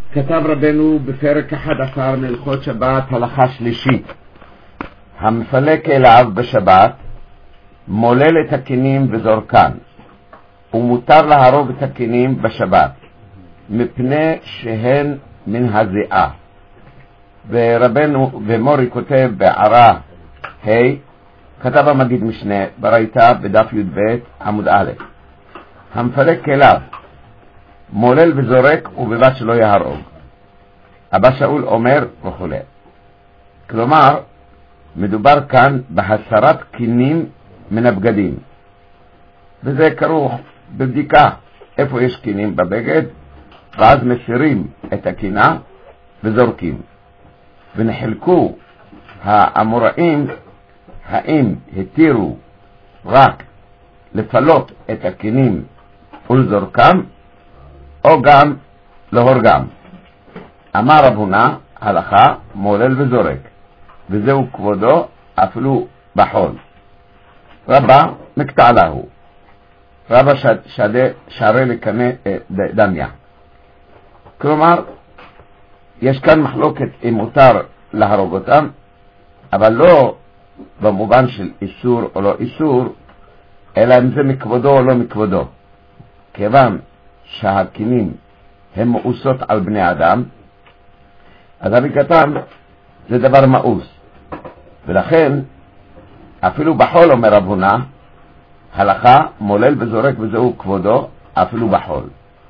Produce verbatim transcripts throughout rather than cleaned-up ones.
כתב רבנו בפרק אחד עשר מהלכות שבת הלכה שלישית, המפלק אליו בשבת מולל את הכינים וזורקן, ומותר להרוג את הכינים בשבת מפני שהן מן הזיעה. ורבנו ומורי כותב בערה ה' כתב המגיד משנה ברייתא בדף י"ב עמוד א', המפלק אליו מולל וזורק ובלבד שלא יהרוג. אבא שאול אומר וכו'. כלומר מדובר כאן בהסרת כינים מן הבגדים, וזה כרוך בבדיקה איפה יש כינים בבגד, ואז מסירים את הכינה וזורקים. ונחלקו האמוראים האם התירו רק לפלות את הכינים ולזורקם או גם להורגם. אמר רב הונא הלכה מולל וזורק, וזהו כבודו אפילו בחול. רבא מקטע להו, רבא שדה שערי לקנה דמיה. כלומר יש כאן מחלוקת אם מותר להרוג אותם, אבל לא במובן של איסור או לא איסור, אלא אם זה מכבודו או לא מכבודו. כיוון שהכינים הם מאוסות על בני אדם, אז הריגתם זה דבר מאוס, ולכן אפילו בחול אומר רב הונא הלכה מולל וזורק וזהו כבודו אפילו בחול.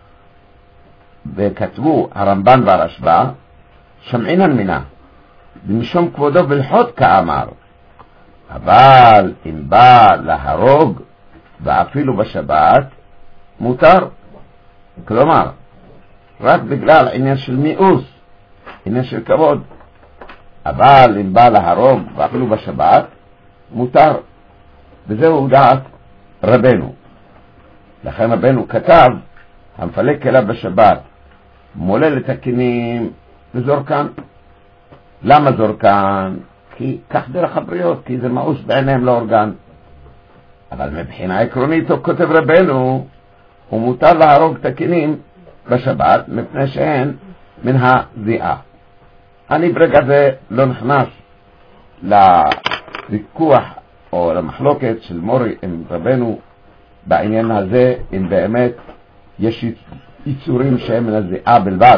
וכתבו הרמב"ן והרשב"א שמעינן מינה במשום כבודו בלחות כאמר, אבל אם בא להרוג ואפילו בשבת מותר. כלומר רק בגלל עניין של מיאוס, עניין של כבוד. אבל אם בא להרוג ואפילו בשבת מותר, וזהו דעת רבנו. לכן רבנו כתב המפלק אליו בשבת מולל את הכינים וזורקן. למה זורקן? כי כך דרך הבריות, כי זה מאוס בעיניהם לא אורגן. אבל מבחינה עקרונית הוא כותב רבנו הוא מותר להרוג את הכינים בשבת מפני שהן מן הזיעה. אני ברגע זה לא נכנס לוויכוח או למחלוקת של מורי עם רבנו בעניין הזה, אם באמת יש יצורים שהם מן הזיעה בלבד.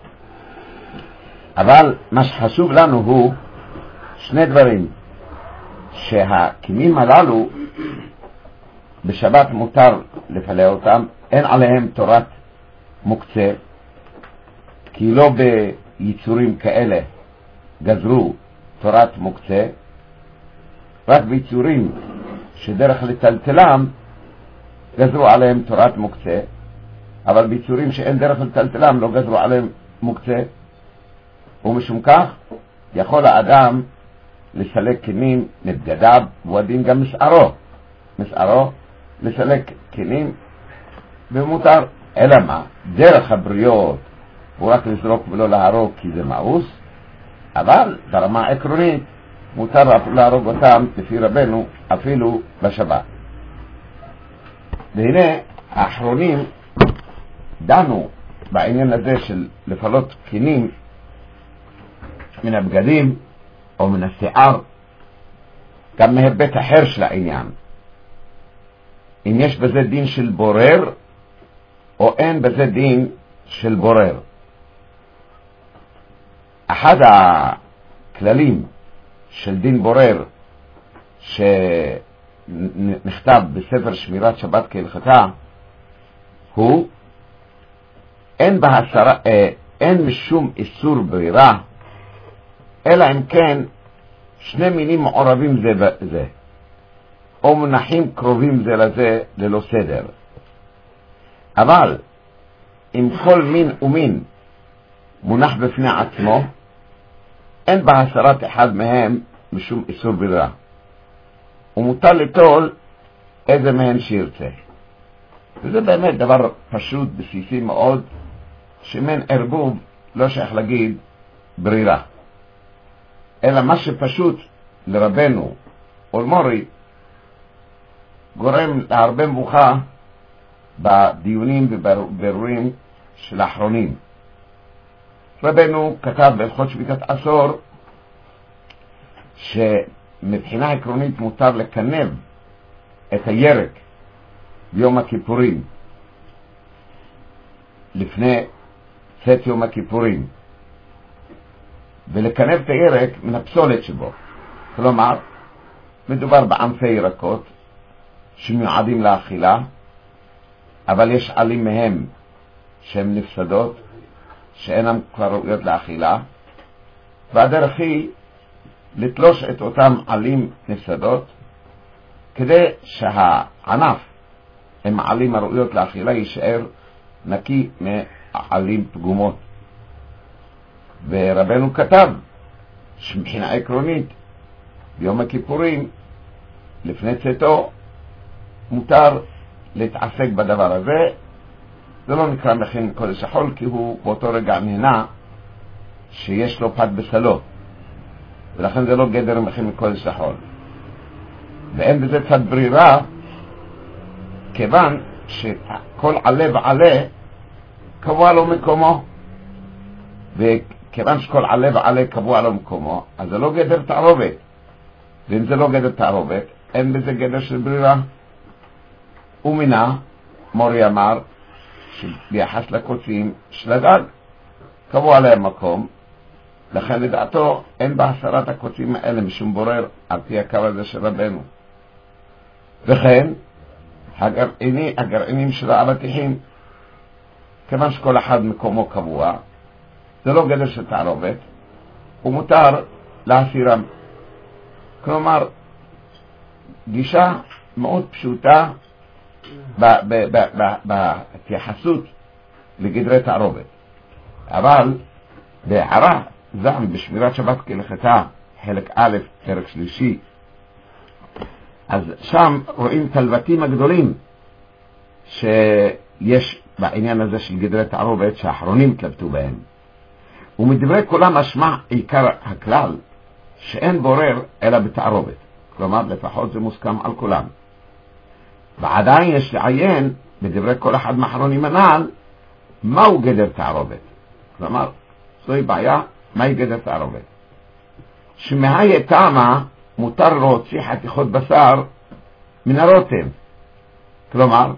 אבל מה שחשוב לנו הוא שני דברים, שהכינים הללו בשבת מותר לפלח אותם, אין עליהם תורת מוקצה, כי לא ביצורים כאלה גזרו תורת מוקצה, רק ביצורים שדרך לטלטלם גזרו עליהם תורת מוקצה, אבל ביצורים שאין דרך לטלטלם לא גזרו עליהם מוקצה. ומשום כך יכול האדם לסלק כינים מבגדיו, והוא הדין גם משערו משערו לסלק כינים ומותר. אלא מה? דרך הבריות הוא רק לזרוק ולא להרוג כי זה מאוס, אבל ברמה עקרונית מותר אפילו להרוג אותם לפי רבנו אפילו בשבת. והנה האחרונים דנו בעניין הזה של לפלות כינים מן הבגדים או מן השיער גם מהיבט אחר של העניין, אם יש בזה דין של בורר או אין בזה דין של בורר. אחד הכללים של דין בורר שנכתב בספר שמירת שבת כהלכתה הוא אין בהסרה, אה, אין משום איסור ברירה, אלא אם כן שני מינים מעורבים זה בזה או מונחים קרובים זה לזה ללא סדר. אבל אם כל מין ומין מונח בפני עצמו אין בהסרת אחד מהם משום איסור ברירה, ומותר לטול איזה מהן שירצה. וזה באמת דבר פשוט בסיסי מאוד, שמן ערבוב לא שייך להגיד ברירה, אלא מה שפשוט לרבנו או למורי גורם להרבה מבוכה בדיונים ובבירורים של האחרונים. רבנו כתב בהלכות שביתת עשור שמבחינה עקרונית מותר לקנב את הירק ביום הכיפורים לפני צאת יום הכיפורים, ולקנב את הירק מן הפסולת שבו. כלומר, מדובר בענפי ירקות שמיועדים לאכילה, אבל יש עלים מהם שהן נפסדות, שאינם כבר ראויות לאכילה, והדרך היא לתלוש את אותם עלים נפסדות כדי שהענף עם העלים הראויות לאכילה יישאר נקי מעלים פגומות. ורבנו כתב שמבחינה עקרונית ביום הכיפורים לפני צאתו מותר להתעסק בדבר הזה. זה לא נקרא מכין קודש החול, כי הוא באותו רגע נהנה שיש לו פת בסלו, ולכן זה לא גדר מכין קודש החול, ואין בזה צד ברירה, כיוון שכל עלה ועלה קבוע לו מקומו, וכיוון שכל עלה ועלה קבוע לו מקומו, אז זה לא גדר תערובת, ואם זה לא גדר תערובת אין בזה גדר של ברירה. ומינה מורי אמר שביחס לקוצים של הדג קבוע להם מקום, לכן לדעתו אין בהסרת הקוצים האלה משום בורר על פי הקו הזה של רבנו. וכן הגרעיני, הגרעינים של האבטיחים, כיוון שכל אחד מקומו קבוע, זה לא גדר של תערובת, ומותר להסירם. כלומר, גישה מאוד פשוטה בהתייחסות לגדרי תערובת. אבל בהערה זעם בשמירת שבת כהלכתה חלק א' פרק שלישי, אז שם רואים את הלבטים הגדולים שיש בעניין הזה של גדרי תערובת שהאחרונים התלבטו בהם, ומדברי כולם משמע עיקר הכלל שאין בורר אלא בתערובת. כלומר לפחות זה מוסכם על כולם, ועדיין יש לעיין בדברי כל אחד מהאחרונים הנ"ל מהו גדר תערובת. כלומר זוהי בעיה, מהי גדר תערובת? שמהי טעמה מותר להוציא חתיכות בשר מן הרוטב. כלומר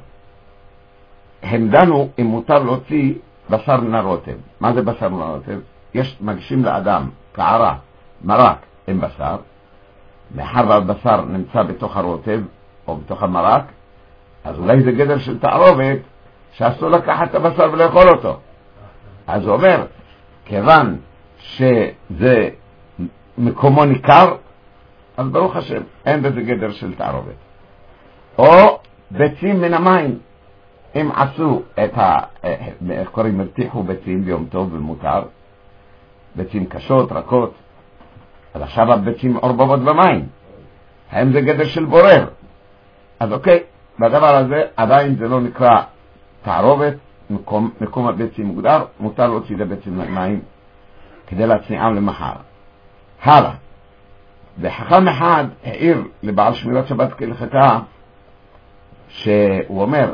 הם דנו אם מותר להוציא בשר מן הרוטב. מה זה בשר מן הרוטב? יש מגישים לאדם קערה מרק עם בשר, מאחר והבשר נמצא בתוך הרוטב או בתוך המרק, אז אולי זה גדר של תערובת שאסור לקחת את הבשר ולאכול אותו. אז הוא אומר, כיוון שזה מקומו ניכר, אז ברוך השם אין בזה גדר של תערובת. או ביצים מן המים, אם עשו את ה... איך קוראים? הרתיחו ביצים ביום טוב ומותר, ביצים קשות, רכות, אז עכשיו הביצים מעורבבות במים, האם זה גדר של בורר? אז אוקיי, בדבר הזה עדיין זה לא נקרא תערובת, מקום, מקום הביצים מוגדר, מותר להוציא את הביצים למים כדי להצניעם למחר. הלאה, וחכם אחד העיר לבעל שמירת שבת כהלכתה, שהוא אומר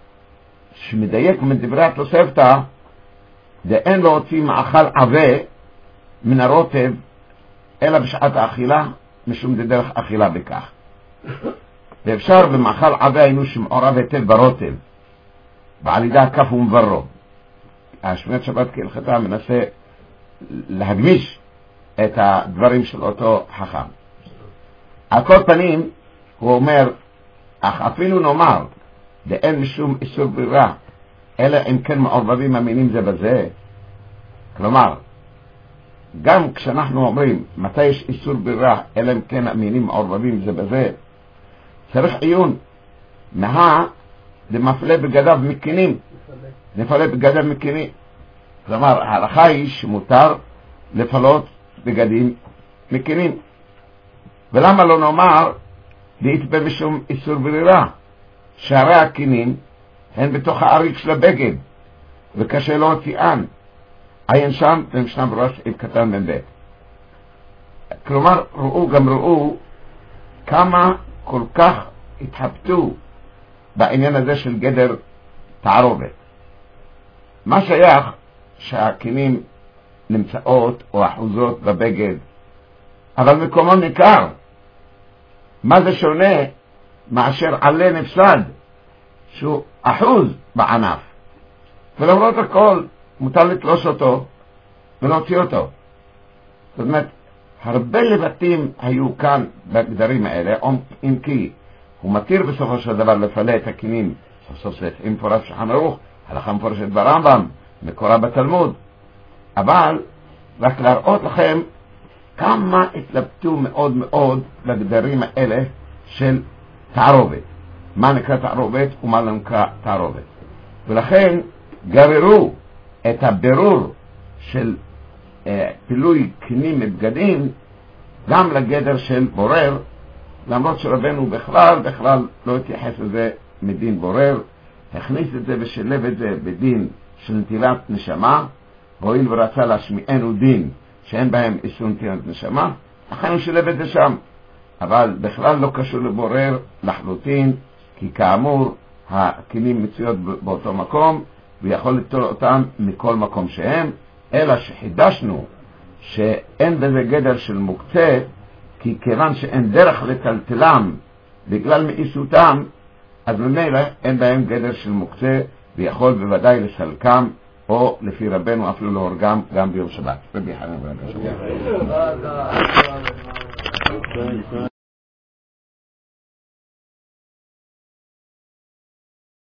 שמדייק מדברי התוספתא, דאין להוציא מאכל עבה מן הרוטב אלא בשעת האכילה, משום דרך אכילה בכך. ואפשר במאכל עבה היינו שמעורב היטב ברוטב, ועל ידי הכף ומברו. השמירת שבת כהלכתה מנסה להגמיש את הדברים של אותו חכם. על כל פנים הוא אומר, אך אפילו נאמר ואין משום איסור ברירה אלא אם כן מעורבבים המינים זה בזה. כלומר גם כשאנחנו אומרים מתי יש איסור ברירה אלא אם כן המינים מעורבבים זה בזה, צריך עיון מה דמפלה בגדיו מקינים, נפלה בגדיו מקינים. כלומר ההלכה היא שמותר לפלות בגדים מקינים, ולמה לא נאמר להתבא משום איסור ברירה, שהרי הקינים הן בתוך האריק של הבגד וקשה לא הוציאן, עיין שם במשנה ברורה סעיף קטן בן בית. כלומר ראו גם ראו כמה כל כך התחבטו בעניין הזה של גדר תערובת. מה שייך שהקינים נמצאות או אחוזות בבגד, אבל מקומו ניכר. מה זה שונה מאשר עלה נפסד שהוא אחוז בענף, ולמרות הכל מותר לתלוש אותו ולהוציא אותו. זאת אומרת, הרבה לבטים היו כאן בגדרים האלה, אם כי הוא מתיר בסופו של דבר לפלא את הכינים, סוף סוף עם מפורש שולחן ערוך, הלכה מפורשת ברמב"ם, מקורה בתלמוד, אבל רק להראות לכם כמה התלבטו מאוד מאוד בגדרים האלה של תערובת, מה נקרא תערובת ומה לא נקרא תערובת, ולכן גררו את הבירור של אה, פילוי כינים מבגדים גם לגדר של בורר, למרות שרבנו בכלל בכלל לא התייחס לזה מדין בורר, הכניס את זה ושלב את זה בדין של נטילת נשמה, הואיל ורצה להשמיענו דין שאין בהם איסור נטילת נשמה, לכן הוא שלב את זה שם, אבל בכלל לא קשור לבורר לחלוטין, כי כאמור הכינים מצויות באותו מקום ויכול ליטול אותם מכל מקום שהם, אלא שחידשנו שאין בזה גדר של מוקצה, כי כיוון שאין דרך לטלטלם בגלל מאיסותם, אז ממילא אין בהם גדר של מוקצה, ויכול בוודאי לסלקם, או לפי רבנו אפילו להורגם גם ביום שבת. רבי חנן בן עקשיא.